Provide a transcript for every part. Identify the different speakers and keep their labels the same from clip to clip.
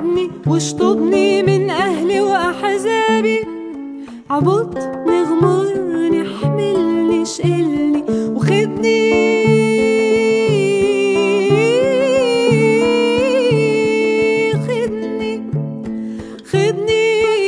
Speaker 1: عدني واشطبني من أهلي وأحزابي، عبطني غمرني حملني شقلني وخدني خدني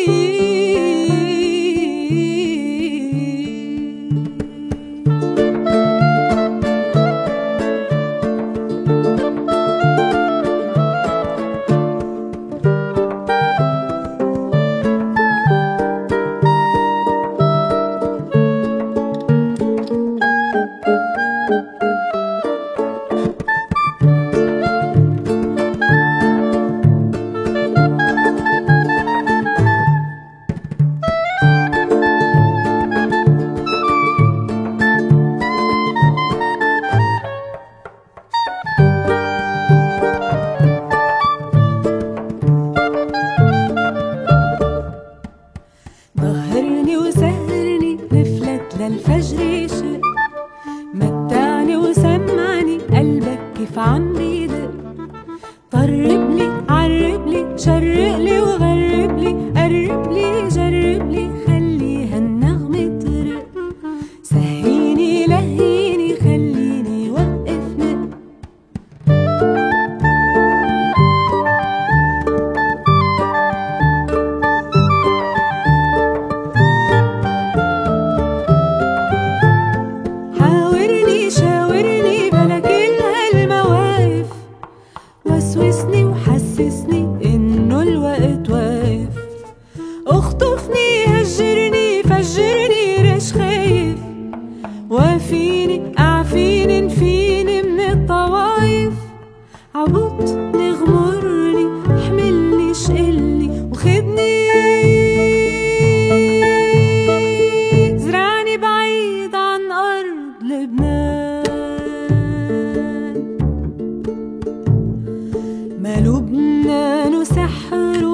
Speaker 1: ظهرني وسهرني نفلت للفجر يشق، متعني وسمعني قلبك كيف عم بيدق، طربلي عربلي شرقلي وغربلي قربلي جربلي خلي هالنغمة ترق، سهيني لهيني خليني وقف نق. وسوسني وحسسني إنه الوقت واقف، اخطفني هجرني فجرني رش خايف، وافيني اعفيني نفيني من الطوايف، عبطني غمرني حملني شقلني وخدني زرعني بعيد عن أرض لبنان، ما لبنان سحر